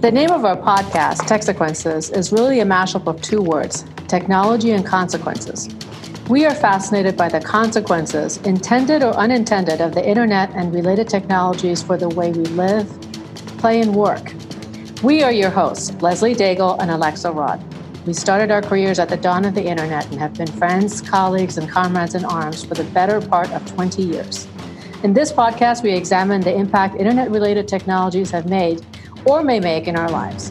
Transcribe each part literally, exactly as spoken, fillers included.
The name of our podcast, Techsequences, is really a mashup of two words, technology and consequences. We are fascinated by the consequences, intended or unintended, of the internet and related technologies for the way we live, play, and work. We are your hosts, Leslie Daigle and Alexa Rod. We started our careers at the dawn of the internet and have been friends, colleagues, and comrades in arms for the better part of twenty years. In this podcast, we examine the impact internet-related technologies have made or may make in our lives.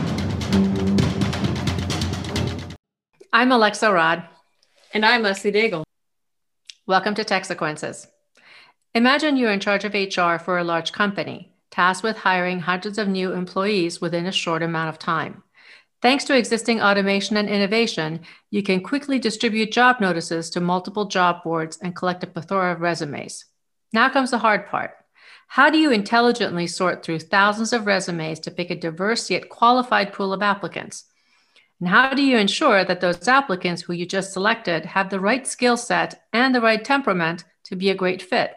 I'm Alexa Rod. And I'm Leslie Daigle. Welcome to Techsequences. Imagine you're in charge of H R for a large company, tasked with hiring hundreds of new employees within a short amount of time. Thanks to existing automation and innovation, you can quickly distribute job notices to multiple job boards and collect a plethora of resumes. Now comes the hard part. How do you intelligently sort through thousands of resumes to pick a diverse yet qualified pool of applicants? And how do you ensure that those applicants who you just selected have the right skill set and the right temperament to be a great fit?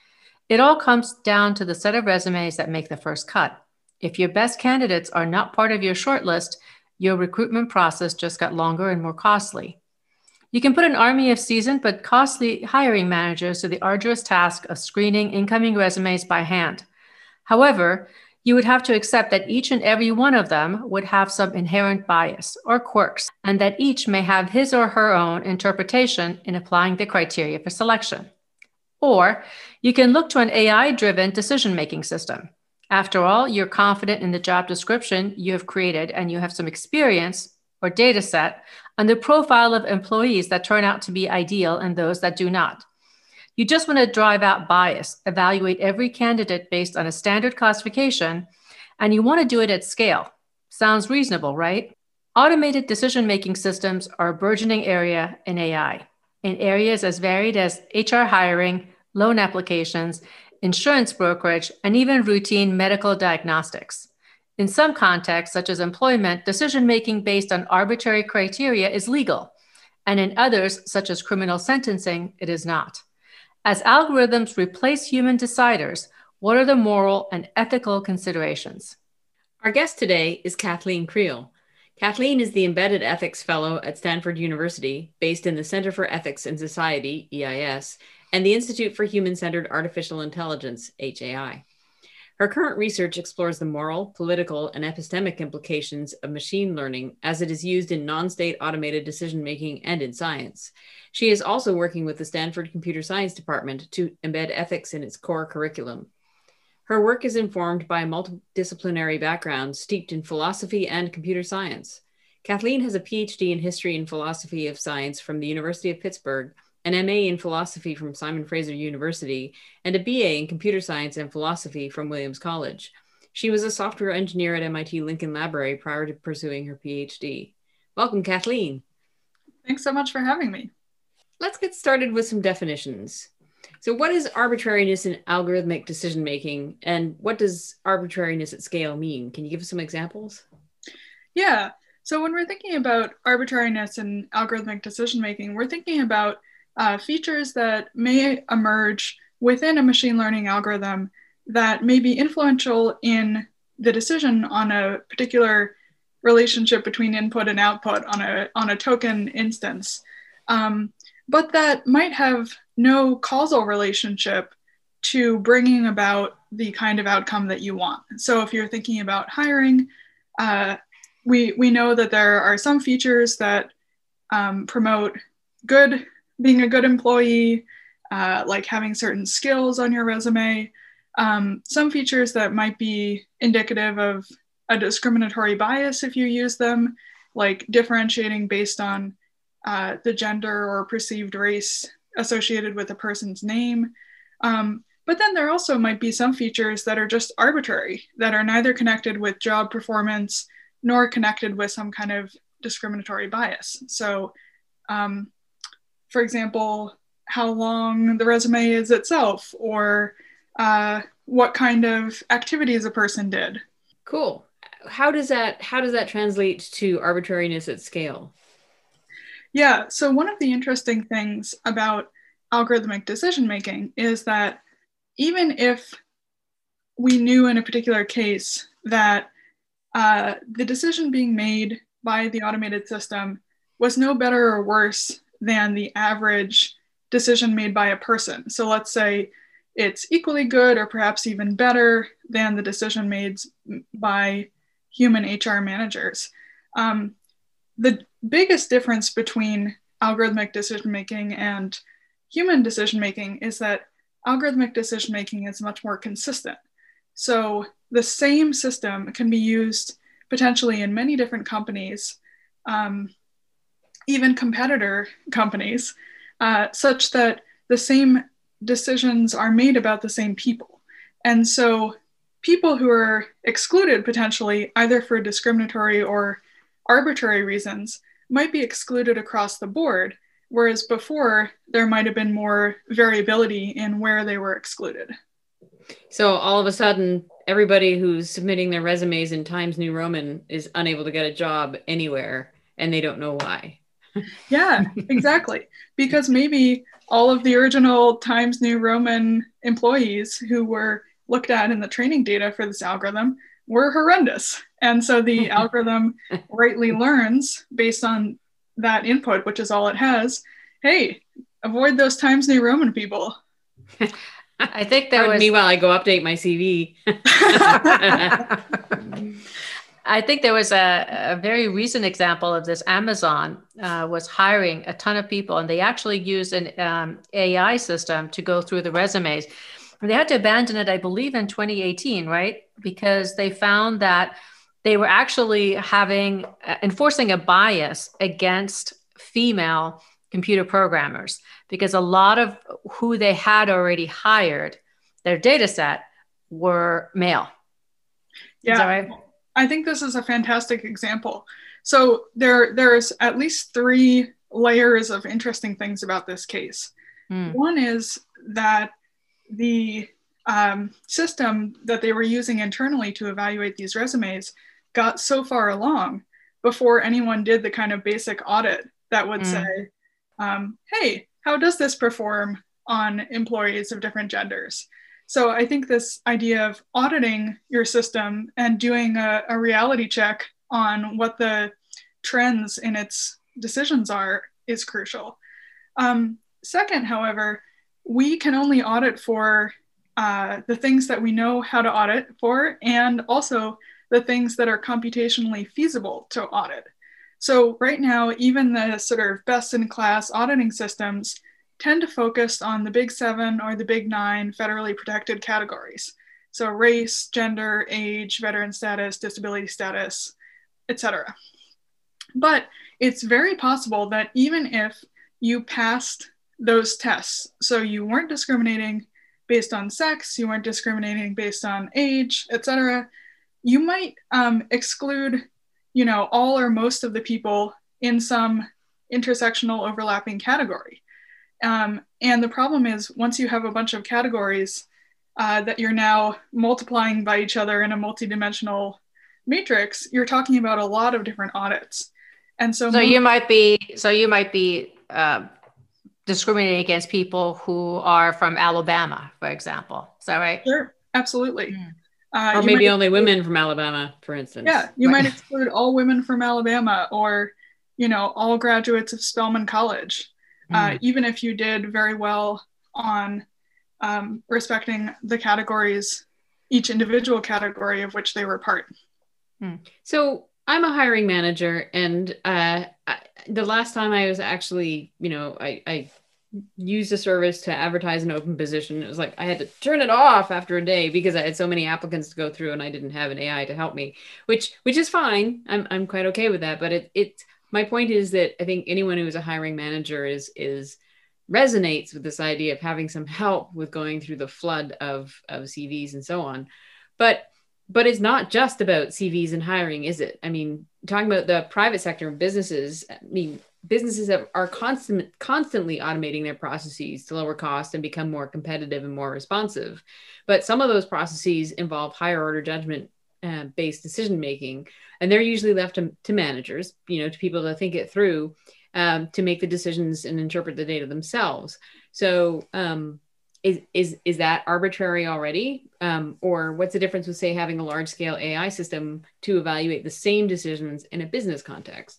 It all comes down to the set of resumes that make the first cut. If your best candidates are not part of your shortlist, your recruitment process just got longer and more costly. You can put an army of seasoned but costly hiring managers to the arduous task of screening incoming resumes by hand. However, you would have to accept that each and every one of them would have some inherent bias or quirks, and that each may have his or her own interpretation in applying the criteria for selection. Or you can look to an A I-driven decision-making system. After all, you're confident in the job description you have created, and you have some experience or data set on the profile of employees that turn out to be ideal and those that do not. You just want to drive out bias, evaluate every candidate based on a standard classification, and you want to do it at scale. Sounds reasonable, right? Automated decision-making systems are a burgeoning area in A I, in areas as varied as H R hiring, loan applications, insurance brokerage, and even routine medical diagnostics. In some contexts, such as employment, decision-making based on arbitrary criteria is legal, and in others, such as criminal sentencing, it is not. As algorithms replace human deciders, what are the moral and ethical considerations? Our guest today is Kathleen Creel. Kathleen is the Embedded Ethics Fellow at Stanford University, based in the Center for Ethics in Society, E I S, and the Institute for Human-Centered Artificial Intelligence, H A I. Her current research explores the moral, political, and epistemic implications of machine learning as it is used in non-state automated decision-making and in science. She is also working with the Stanford Computer Science Department to embed ethics in its core curriculum. Her work is informed by a multidisciplinary background steeped in philosophy and computer science. Kathleen has a P H D in History and Philosophy of Science from the University of Pittsburgh, an M A in Philosophy from Simon Fraser University, and a B A in Computer Science and Philosophy from Williams College. She was a software engineer at M I T Lincoln Library prior to pursuing her P H D. Welcome, Kathleen. Thanks so much for having me. Let's get started with some definitions. So what is arbitrariness in algorithmic decision-making, and what does arbitrariness at scale mean? Can you give us some examples? Yeah, so when we're thinking about arbitrariness in algorithmic decision-making, we're thinking about Uh, features that may emerge within a machine learning algorithm that may be influential in the decision on a particular relationship between input and output on a, on a token instance, um, but that might have no causal relationship to bringing about the kind of outcome that you want. So if you're thinking about hiring, uh, we, we know that there are some features that um, promote good being a good employee, uh, like having certain skills on your resume, um, some features that might be indicative of a discriminatory bias if you use them, like differentiating based on uh, the gender or perceived race associated with a person's name. Um, but then there also might be some features that are just arbitrary, that are neither connected with job performance nor connected with some kind of discriminatory bias. So, um, for example, how long the resume is itself, or uh, what kind of activities a person did. Cool. How does that, how does that translate to arbitrariness at scale? Yeah, so one of the interesting things about algorithmic decision-making is that even if we knew in a particular case that uh, the decision being made by the automated system was no better or worse than the average decision made by a person. So let's say it's equally good or perhaps even better than the decision made by human H R managers. Um, the biggest difference between algorithmic decision making and human decision making is that algorithmic decision making is much more consistent. So the same system can be used potentially in many different companies, um, even competitor companies, uh, such that the same decisions are made about the same people. And so people who are excluded potentially, either for discriminatory or arbitrary reasons, might be excluded across the board, whereas before there might have been more variability in where they were excluded. So all of a sudden, everybody who's submitting their resumes in Times New Roman is unable to get a job anywhere, and they don't know why. Yeah, exactly. Because maybe all of the original Times New Roman employees who were looked at in the training data for this algorithm were horrendous. And so the algorithm rightly learns based on that input, which is all it has, hey, avoid those Times New Roman people. I think there Pardon was... me while I go update my C V. I think there was a, a very recent example of this. Amazon uh, was hiring a ton of people, and they actually used an um, A I system to go through the resumes. And they had to abandon it, I believe, in twenty eighteen, right? Because they found that they were actually having, uh, enforcing a bias against female computer programmers, because a lot of who they had already hired, their data set, were male. Yeah. Is that right? I think this is a fantastic example. So there, there's at least three layers of interesting things about this case. Mm. One is that the um, system that they were using internally to evaluate these resumes got so far along before anyone did the kind of basic audit that would mm. say, um, hey, how does this perform on employees of different genders? So I think this idea of auditing your system and doing a, a reality check on what the trends in its decisions are is crucial. Um, second, however, we can only audit for uh, the things that we know how to audit for, and also the things that are computationally feasible to audit. So right now, even the sort of best in class auditing systems tend to focus on the big seven or the big nine federally protected categories. So race, gender, age, veteran status, disability status, et cetera. But it's very possible that even if you passed those tests, so you weren't discriminating based on sex, you weren't discriminating based on age, et cetera, you might um, exclude, you know, all or most of the people in some intersectional overlapping category. Um, and the problem is, once you have a bunch of categories uh, that you're now multiplying by each other in a multidimensional matrix, you're talking about a lot of different audits. And so, so you might be, so you might be uh, discriminating against people who are from Alabama, for example. Is that right? Sure, absolutely. Mm. Uh, or maybe only exclude, women from Alabama, for instance. Yeah, you right. might exclude all women from Alabama, or, you know, all graduates of Spelman College. Uh, mm. Even if you did very well on um, respecting the categories, each individual category of which they were part. Mm. So I'm a hiring manager, and uh, I, the last time I was actually, you know, I, I used a service to advertise an open position. It was like I had to turn it off after a day because I had so many applicants to go through, and I didn't have an A I to help me, which which is fine. I'm I'm quite okay with that, but it it. My point is that I think anyone who is a hiring manager is is resonates with this idea of having some help with going through the flood of, of C Vs and so on. But but it's not just about C Vs and hiring, is it? I mean, talking about the private sector and businesses, I mean, businesses have, are constant, constantly automating their processes to lower cost and become more competitive and more responsive. But some of those processes involve higher order judgment uh, based decision making. And they're usually left to, to managers, you know, to people to think it through, um, to make the decisions and interpret the data themselves. So um, is is is that arbitrary already? Um, or what's the difference with, say, having a large scale A I system to evaluate the same decisions in a business context?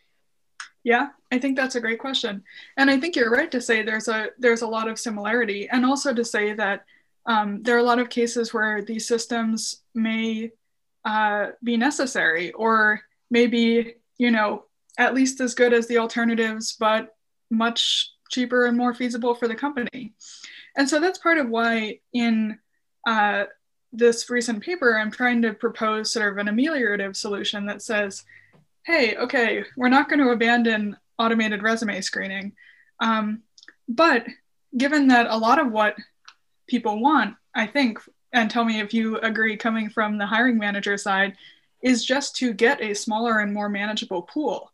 Yeah, I think that's a great question. And I think you're right to say there's a there's a lot of similarity, and also to say that um, there are a lot of cases where these systems may uh, be necessary, or maybe, you know, at least as good as the alternatives, but much cheaper and more feasible for the company. And so that's part of why in uh, this recent paper, I'm trying to propose sort of an ameliorative solution that says, hey, okay, we're not going to abandon automated resume screening. Um, but given that a lot of what people want, I think, and tell me if you agree coming from the hiring manager side, is just to get a smaller and more manageable pool.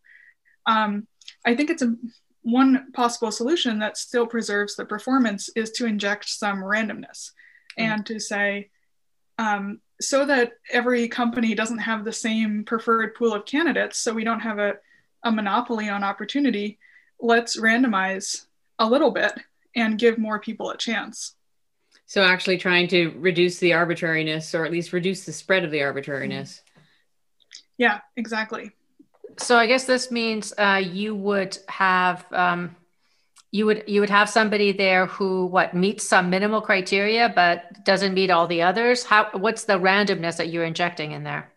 Um, I think it's a one possible solution that still preserves the performance is to inject some randomness mm. and to say, um, so that every company doesn't have the same preferred pool of candidates, so we don't have a, a monopoly on opportunity, let's randomize a little bit and give more people a chance. So actually trying to reduce the arbitrariness, or at least reduce the spread of the arbitrariness. Yeah, exactly. So I guess this means uh, you would have um, you would you would have somebody there who what meets some minimal criteria but doesn't meet all the others. How what's the randomness that you're injecting in there?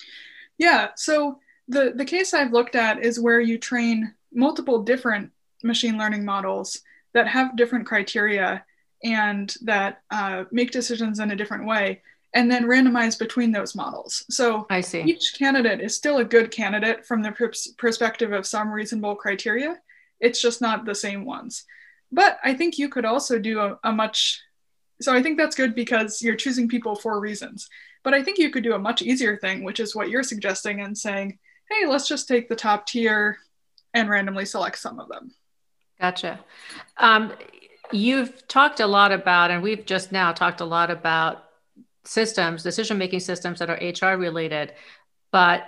Yeah, so the the case I've looked at is where you train multiple different machine learning models that have different criteria and that uh, make decisions in a different way, and then randomize between those models. So I see. Each candidate is still a good candidate from the pers- perspective of some reasonable criteria. It's just not the same ones. But I think you could also do a, a much, so I think that's good because you're choosing people for reasons. But I think you could do a much easier thing, which is what you're suggesting, and saying, hey, let's just take the top tier and randomly select some of them. Gotcha. Um, you've talked a lot about, and we've just now talked a lot about systems, decision-making systems that are H R related, but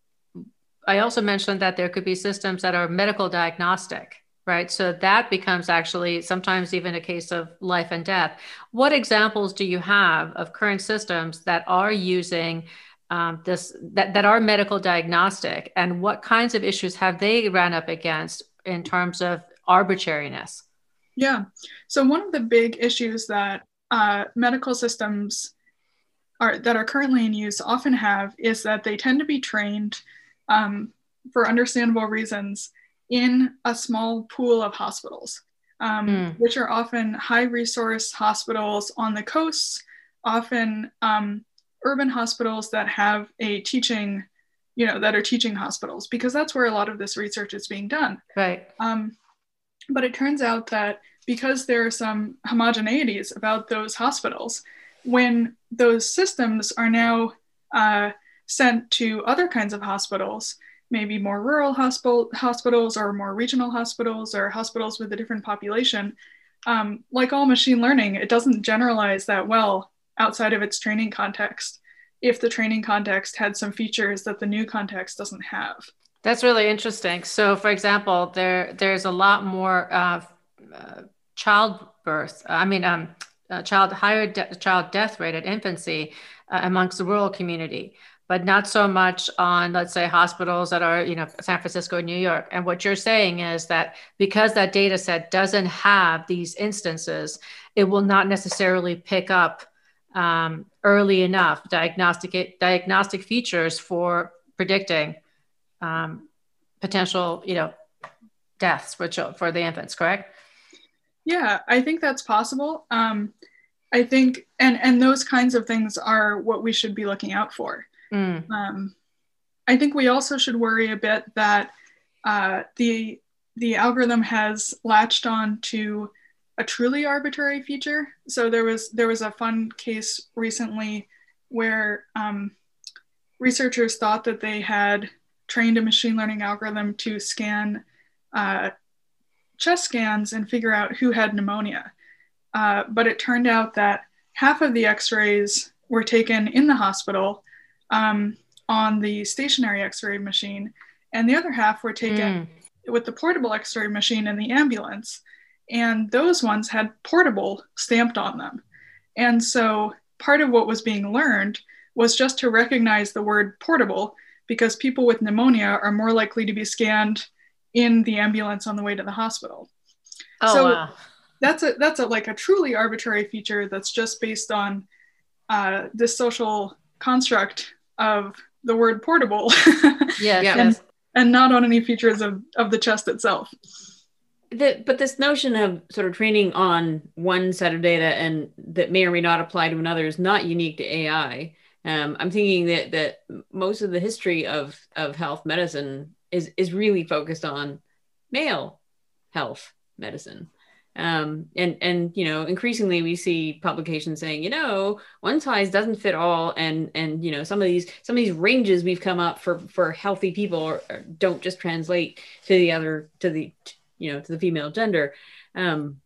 I also mentioned that there could be systems that are medical diagnostic, right? So that becomes actually sometimes even a case of life and death. What examples do you have of current systems that are using um, this, that, that are medical diagnostic, and what kinds of issues have they ran up against in terms of arbitrariness? Yeah, so one of the big issues that uh, medical systems Are, that are currently in use often have is that they tend to be trained um, for understandable reasons in a small pool of hospitals, um, mm. which are often high resource hospitals on the coasts, often um, urban hospitals that have a teaching, you know, that are teaching hospitals, because that's where a lot of this research is being done. Right. Um, but it turns out that because there are some homogeneities about those hospitals, when those systems are now uh, sent to other kinds of hospitals, maybe more rural hospital, hospitals or more regional hospitals or hospitals with a different population, um, like all machine learning, it doesn't generalize that well outside of its training context if the training context had some features that the new context doesn't have. That's really interesting. So, for example, there there's a lot more uh, uh, childbirth. I mean, um, Uh, child higher de- child death rate at infancy uh, amongst the rural community, but not so much on, let's say, hospitals that are, you know, San Francisco, New York. And what you're saying is that because that data set doesn't have these instances, it will not necessarily pick up um, early enough diagnostic diagnostic features for predicting um, potential, you know, deaths for ch- for the infants. Correct? Yeah, I think that's possible. Um, I think, and and those kinds of things are what we should be looking out for. Mm. Um, I think we also should worry a bit that uh, the the algorithm has latched on to a truly arbitrary feature. So there was there was a fun case recently where um, researchers thought that they had trained a machine learning algorithm to scan uh, chest scans and figure out who had pneumonia. Uh, but it turned out that half of the x-rays were taken in the hospital um, on the stationary x-ray machine, and the other half were taken mm. with the portable x-ray machine in the ambulance. and those ones had portable stamped on them. And so part of what was being learned was just to recognize the word portable, because people with pneumonia are more likely to be scanned in the ambulance on the way to the hospital. Oh, so wow. that's a that's a like a truly arbitrary feature that's just based on uh, this social construct of the word portable. Yes, Yeah. and, yes. and not on any features of, of the chest itself. The, but this notion of sort of training on one set of data and that may or may not apply to another is not unique to A I. Um, I'm thinking that that most of the history of of health medicine is is really focused on male health medicine. Um, and and you know, increasingly we see publications saying, you know, one size doesn't fit all, and and you know, some of these some of these ranges we've come up for for healthy people or, or don't just translate to the other to the you know to the female gender. Um,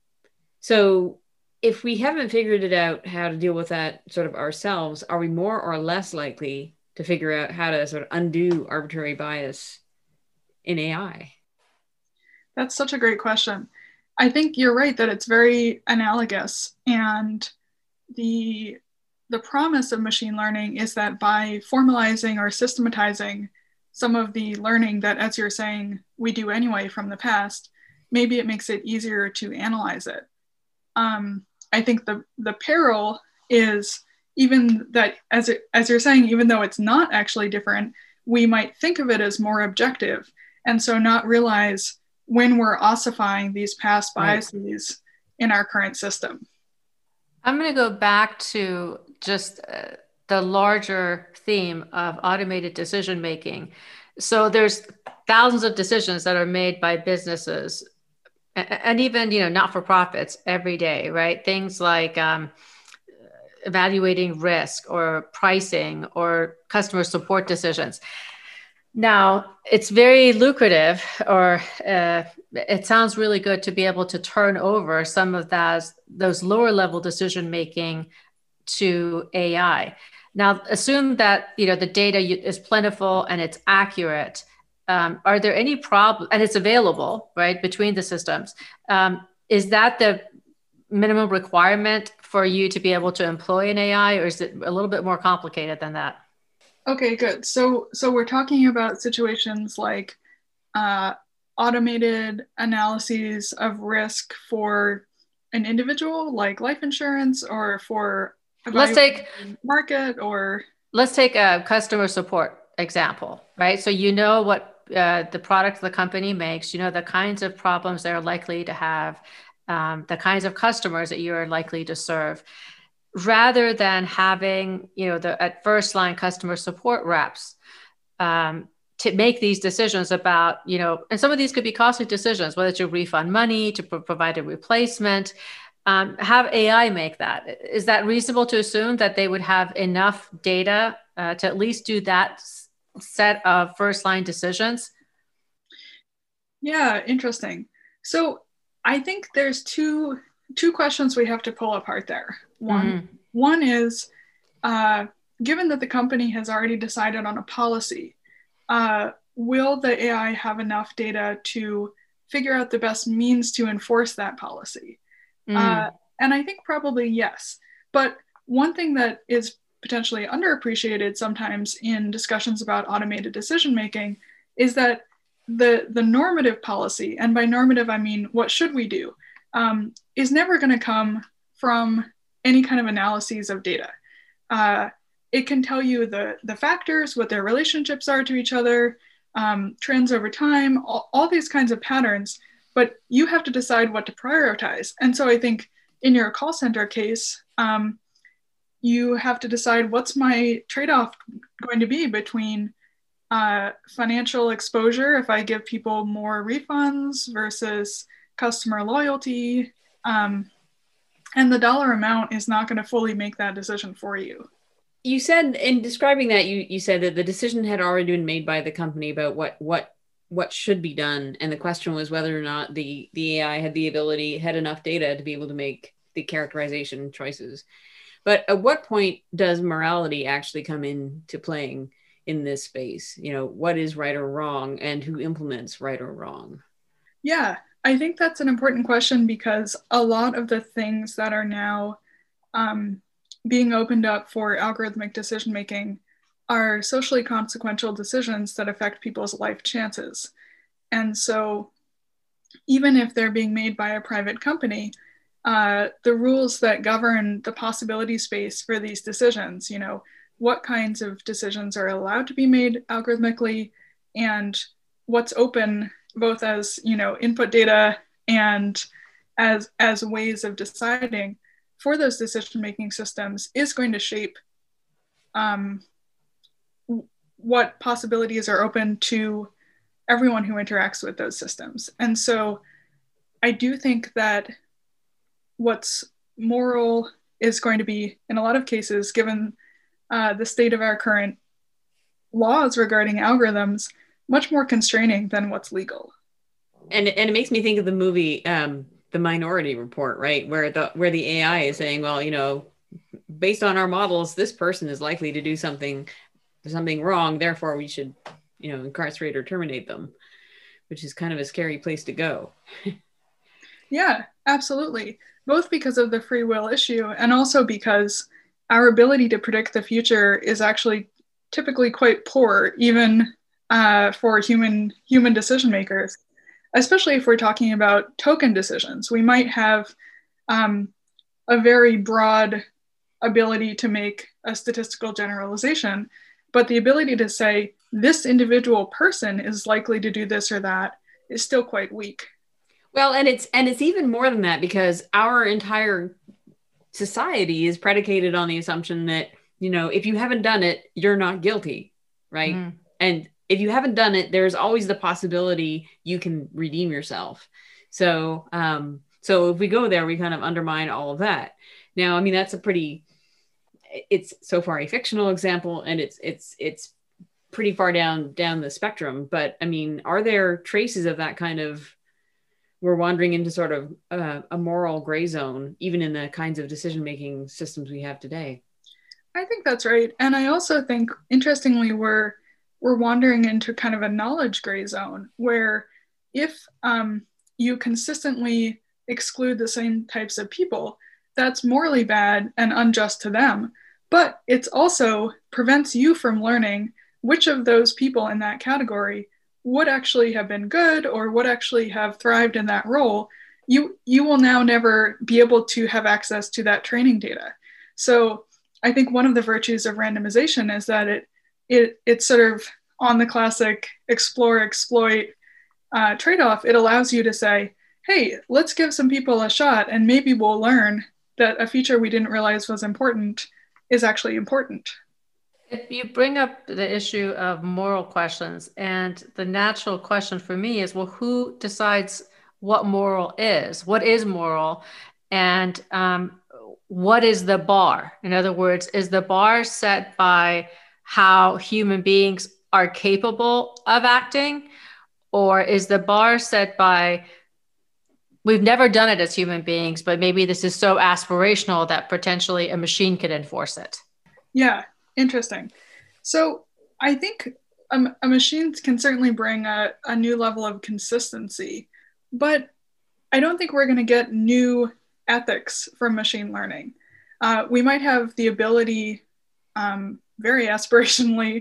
so if we haven't figured it out how to deal with that sort of ourselves, are we more or less likely to figure out how to sort of undo arbitrary bias in A I? That's such a great question. I think you're right that it's very analogous, and the the promise of machine learning is that by formalizing or systematizing some of the learning that, as you're saying, we do anyway from the past, maybe it makes it easier to analyze it. Um, I think the the peril is even that, as it, as you're saying, even though it's not actually different, we might think of it as more objective, and so not realize when we're ossifying these past biases right. in our current system. I'm going to go back to just uh, the larger theme of automated decision making. So there's thousands of decisions that are made by businesses and, and even, you know, not-for-profits every day, right? Things like um, evaluating risk or pricing or customer support decisions. Now, it's very lucrative, or uh, it sounds really good to be able to turn over some of that, those lower level decision making to A I. Now, assume that you know the data is plentiful and it's accurate. Um, are there any problems? And it's available, right, between the systems. Um, is that the minimum requirement for you to be able to employ an A I, or is it a little bit more complicated than that? Okay, good. So, so we're talking about situations like uh, automated analyses of risk for an individual, like life insurance, or for let's take market, or let's take a customer support example, right? So you know what uh, the product the company makes, you know the kinds of problems they're likely to have, um, the kinds of customers that you're likely to serve. Rather than having, you know, the at first line customer support reps um, to make these decisions about, you know, and some of these could be costly decisions, whether to refund money, to pro- provide a replacement, um, have A I make that. Is that reasonable to assume that they would have enough data uh, to at least do that set of first line decisions? Yeah, interesting. So I think there's two two questions we have to pull apart there. One, mm-hmm. one is, uh, given that the company has already decided on a policy, uh, will the A I have enough data to figure out the best means to enforce that policy? Mm. Uh, and I think probably yes. But one thing that is potentially underappreciated sometimes in discussions about automated decision making is that the, the normative policy, and by normative I mean what should we do, um, is never going to come from any kind of analyses of data. Uh, it can tell you the, the factors, what their relationships are to each other, um, trends over time, all, all these kinds of patterns, but you have to decide what to prioritize. And so I think in your call center case, um, you have to decide what's my trade-off going to be between uh, financial exposure, if I give people more refunds, versus customer loyalty. Um, and the dollar amount is not going to fully make that decision for you. You said in describing that, you, you said that the decision had already been made by the company about what, what, what should be done. And the question was whether or not the, the A I had the ability, had enough data to be able to make the characterization choices. But at what point does morality actually come into playing in this space? You know, what is right or wrong, and who implements right or wrong? Yeah, I think that's an important question because a lot of the things that are now um, being opened up for algorithmic decision making are socially consequential decisions that affect people's life chances. And so, even if they're being made by a private company, uh, the rules that govern the possibility space for these decisions, you know, what kinds of decisions are allowed to be made algorithmically and what's open both as, you know, input data and as, as ways of deciding for those decision-making systems is going to shape um, what possibilities are open to everyone who interacts with those systems. And so I do think that what's moral is going to be, in a lot of cases, given uh, the state of our current laws regarding algorithms, much more constraining than what's legal. And and it makes me think of the movie, um, The Minority Report, right? Where the where the A I is saying, well, you know, based on our models, this person is likely to do something something wrong, therefore we should, you know, incarcerate or terminate them, which is kind of a scary place to go. Yeah, absolutely. Both because of the free will issue and also because our ability to predict the future is actually typically quite poor, even uh, for human human decision makers, especially if we're talking about token decisions. We might have um, a very broad ability to make a statistical generalization, but the ability to say this individual person is likely to do this or that is still quite weak. Well, and it's and it's even more than that because our entire society is predicated on the assumption that, you know, if you haven't done it, you're not guilty, right? Mm. And if you haven't done it, there's always the possibility you can redeem yourself. So, um, so if we go there, we kind of undermine all of that. Now, I mean, that's a pretty, it's so far a fictional example, and it's it's it's pretty far down down the spectrum. But I mean, are there traces of that kind of, we're wandering into sort of uh, a moral gray zone, even in the kinds of decision-making systems we have today? I think that's right. And I also think, interestingly, we're, we're wandering into kind of a knowledge gray zone where if um, you consistently exclude the same types of people, that's morally bad and unjust to them. But it's also prevents you from learning which of those people in that category would actually have been good or would actually have thrived in that role. You, you will now never be able to have access to that training data. So I think one of the virtues of randomization is that it, it it's sort of on the classic explore, exploit uh, trade-off. It allows you to say, hey, let's give some people a shot and maybe we'll learn that a feature we didn't realize was important is actually important. You bring up the issue of moral questions, and the natural question for me is, well, who decides what moral is? What is moral? And um, what is the bar? In other words, is the bar set by how human beings are capable of acting? Or is the bar set by, we've never done it as human beings, but maybe this is so aspirational that potentially a machine could enforce it? Yeah. Interesting. So I think a, a machine can certainly bring a, a new level of consistency, but I don't think we're going to get new ethics from machine learning. Uh, we might have the ability, um, very aspirationally,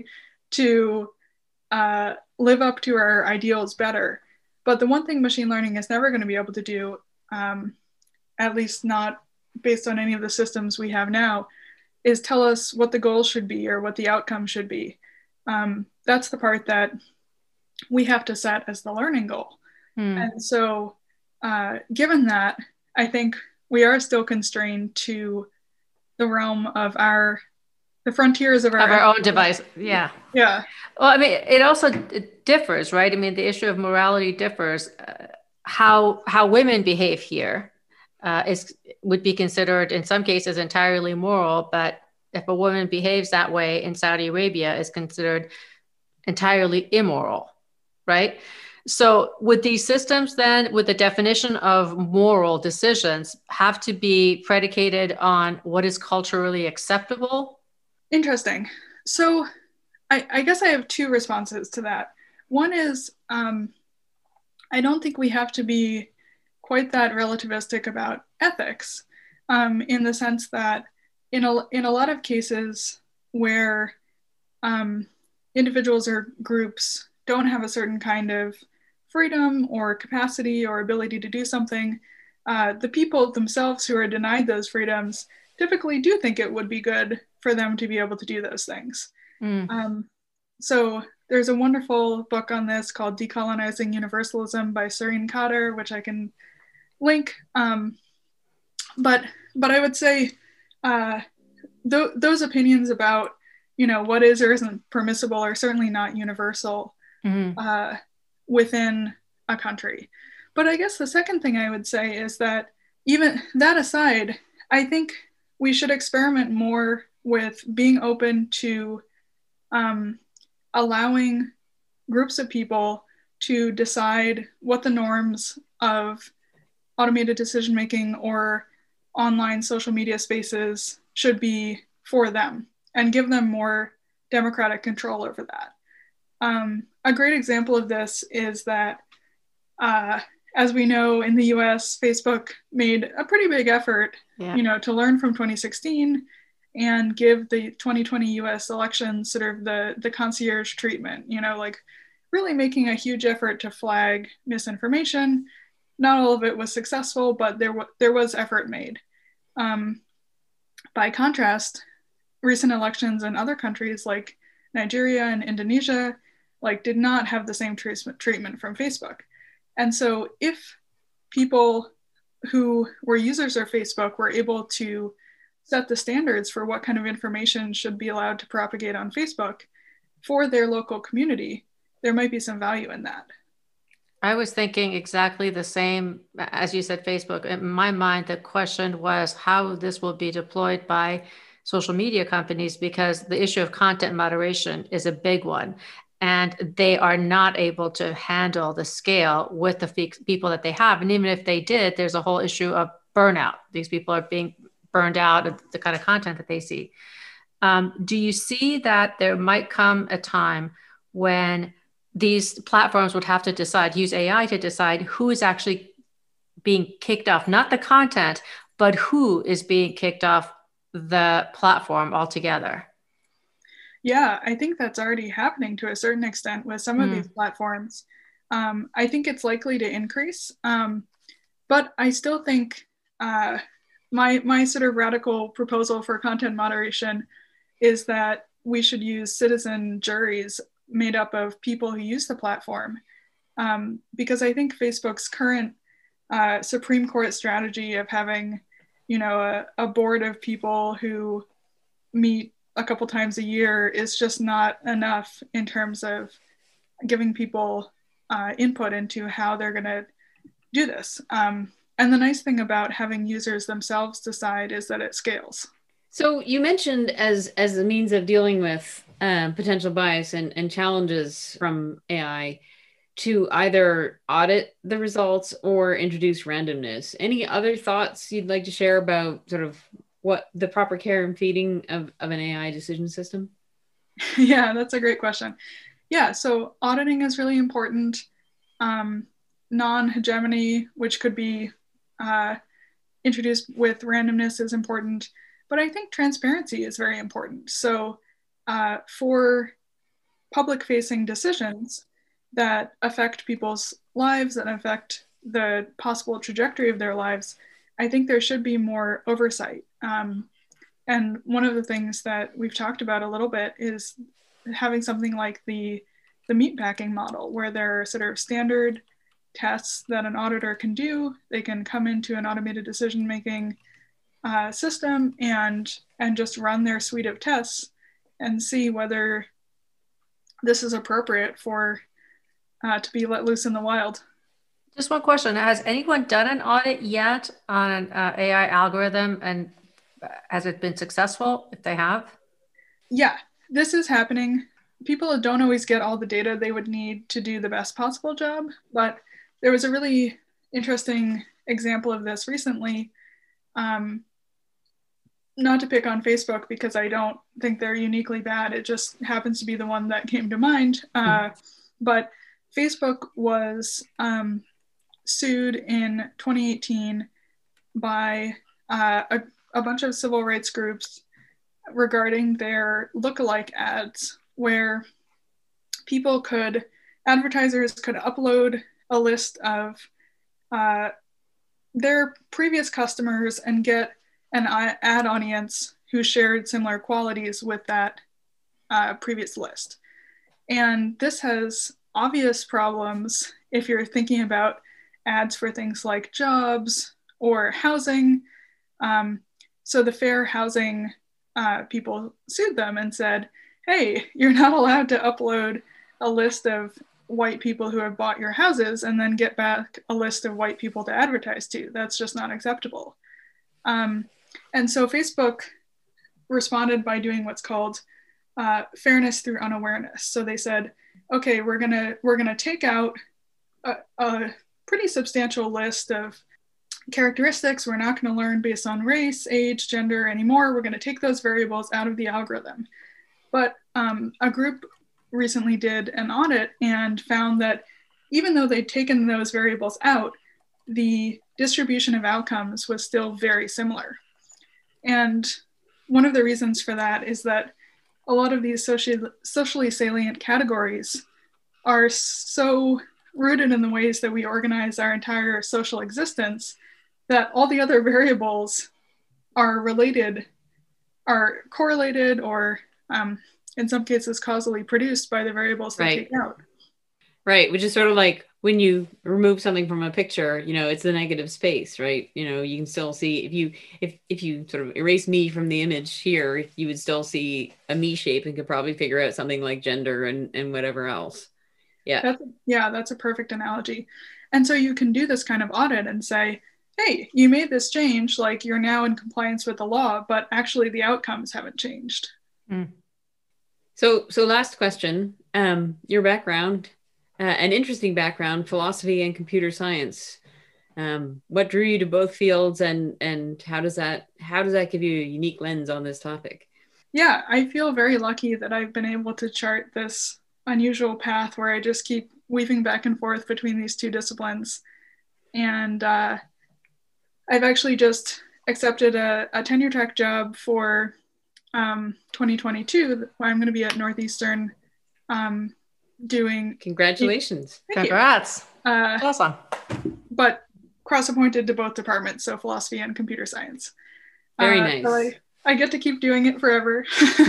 to uh, live up to our ideals better. But the one thing machine learning is never going to be able to do, um, at least not based on any of the systems we have now, is tell us what the goal should be or what the outcome should be. Um, that's the part that we have to set as the learning goal. Mm. And so uh, given that, I think we are still constrained to the realm of our, the frontiers of our, of our own device. Yeah. Yeah. Well, I mean, it also it differs, right? I mean, the issue of morality differs. Uh, how, how women behave here Uh, is would be considered in some cases entirely moral, but if a woman behaves that way in Saudi Arabia, is considered entirely immoral, right? So would these systems then, would the definition of moral decisions have to be predicated on what is culturally acceptable? Interesting. So I, I guess I have two responses to that. One is um, I don't think we have to be quite that relativistic about ethics, um, in the sense that in a, in a lot of cases where um, individuals or groups don't have a certain kind of freedom or capacity or ability to do something, uh, the people themselves who are denied those freedoms typically do think it would be good for them to be able to do those things. Mm. Um, so there's a wonderful book on this called Decolonizing Universalism by Serene Cotter, which I can link. Um, but but I would say uh, th- those opinions about, you know, what is or isn't permissible are certainly not universal mm-hmm. uh, within a country. But I guess the second thing I would say is that even that aside, I think we should experiment more with being open to um, allowing groups of people to decide what the norms of automated decision-making or online social media spaces should be for them, and give them more democratic control over that. Um, a great example of this is that, uh, as we know, in the U S, Facebook made a pretty big effort, yeah. you know, to learn from twenty sixteen and give the twenty twenty U S election sort of the, the concierge treatment, you know, like really making a huge effort to flag misinformation. Not all of it was successful, but there, w- there was effort made. Um, by contrast, recent elections in other countries like Nigeria and Indonesia, like did not have the same treatment from Facebook. And so if people who were users of Facebook were able to set the standards for what kind of information should be allowed to propagate on Facebook for their local community, there might be some value in that. I was thinking exactly the same as you said, Facebook. In my mind, the question was how this will be deployed by social media companies, because the issue of content moderation is a big one. And they are not able to handle the scale with the f- people that they have. And even if they did, there's a whole issue of burnout. These people are being burned out of the kind of content that they see. Um, do you see that there might come a time when these platforms would have to decide, use A I to decide who is actually being kicked off, not the content, but who is being kicked off the platform altogether? Yeah, I think that's already happening to a certain extent with some of mm. these platforms. Um, I think it's likely to increase, um, but I still think uh, my my sort of radical proposal for content moderation is that we should use citizen juries made up of people who use the platform, um, because I think Facebook's current uh, Supreme Court strategy of having, you know, a, a board of people who meet a couple times a year is just not enough in terms of giving people uh, input into how they're going to do this. Um, and the nice thing about having users themselves decide is that it scales. So you mentioned as as a means of dealing with uh, potential bias and, and challenges from A I to either audit the results or introduce randomness. Any other thoughts you'd like to share about sort of what the proper care and feeding of, of an A I decision system? Yeah, that's a great question. Yeah, so auditing is really important. Um, non-hegemony, which could be uh, introduced with randomness, is important. But I think transparency is very important. So uh, for public-facing decisions that affect people's lives, that affect the possible trajectory of their lives, I think there should be more oversight. Um, and one of the things that we've talked about a little bit is having something like the, the meatpacking model, where there are sort of standard tests that an auditor can do. They can come into an automated decision-making uh, system and, and just run their suite of tests and see whether this is appropriate for uh, to be let loose in the wild. Just one question. Has anyone done an audit yet on an uh, A I algorithm, and has it been successful if they have? Yeah, this is happening. People don't always get all the data they would need to do the best possible job, but there was a really interesting example of this recently. Um, not to pick on Facebook because I don't think they're uniquely bad. It just happens to be the one that came to mind. Uh, but Facebook was um, sued in twenty eighteen by uh, a, a bunch of civil rights groups regarding their lookalike ads, where people could, advertisers could upload a list of uh, their previous customers and get an ad audience who shared similar qualities with that uh, previous list. And this has obvious problems if you're thinking about ads for things like jobs or housing. Um, so the fair housing uh, people sued them and said, hey, you're not allowed to upload a list of white people who have bought your houses and then get back a list of white people to advertise to. That's just not acceptable. Um, and so Facebook responded by doing what's called uh, fairness through unawareness. So they said, okay, we're gonna we're gonna take out a, a pretty substantial list of characteristics we're not going to learn based on race, age, gender anymore. We're going to take those variables out of the algorithm. But um, a group recently did an audit and found that even though they'd taken those variables out, the distribution of outcomes was still very similar. And one of the reasons for that is that a lot of these socially, socially salient categories are so rooted in the ways that we organize our entire social existence that all the other variables are related, are correlated, or um, in some cases causally produced by the variables they Right. take out. Right, which is sort of like when you remove something from a picture, you know, it's a negative space, right? You know, you can still see, if you if if you sort of erase me from the image here, you would still see a me shape and could probably figure out something like gender and, and whatever else. Yeah. That's, yeah, that's a perfect analogy. And so you can do this kind of audit and say, hey, you made this change, like you're now in compliance with the law, but actually the outcomes haven't changed. Mm. So, so last question, um, your background, uh, an interesting background, philosophy and computer science. Um, what drew you to both fields, and and how does that how does that give you a unique lens on this topic? Yeah, I feel very lucky that I've been able to chart this unusual path where I just keep weaving back and forth between these two disciplines. And uh, I've actually just accepted a, a tenure track job for um, twenty twenty-two, where I'm going to be at Northeastern um, doing... Congratulations. Congrats. Uh, Awesome. but cross-appointed to both departments, so philosophy and computer science. Very uh, nice. So I, I get to keep doing it forever.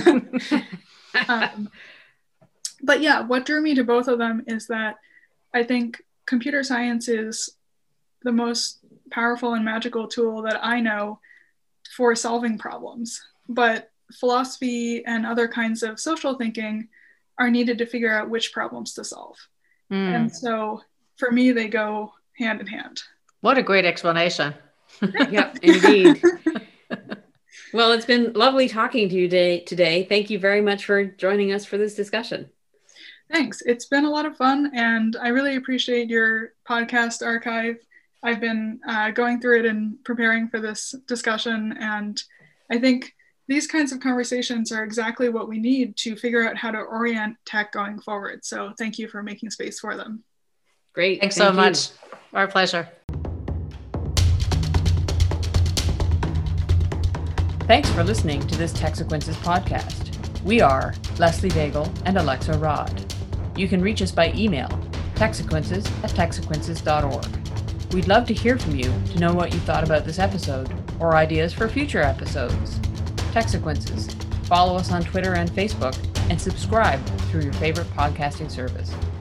um, but yeah, what drew me to both of them is that I think computer science is the most powerful and magical tool that I know for solving problems. But philosophy and other kinds of social thinking are needed to figure out which problems to solve. Mm. And so for me, they go hand in hand. What a great explanation. Yep, indeed. Well, it's been lovely talking to you today, today. Thank you very much for joining us for this discussion. Thanks. It's been a lot of fun, and I really appreciate your podcast archive. I've been uh, going through it and preparing for this discussion, and I think these kinds of conversations are exactly what we need to figure out how to orient tech going forward. So thank you for making space for them. Great. Thanks Thank so you. much. Our pleasure. Thanks for listening to this TechSequences podcast. We are Leslie Daigle and Alexa Rod. You can reach us by email, techsequences at techsequences dot org. We'd love to hear from you to know what you thought about this episode or ideas for future episodes. TechSequences. Follow us on Twitter and Facebook and subscribe through your favorite podcasting service.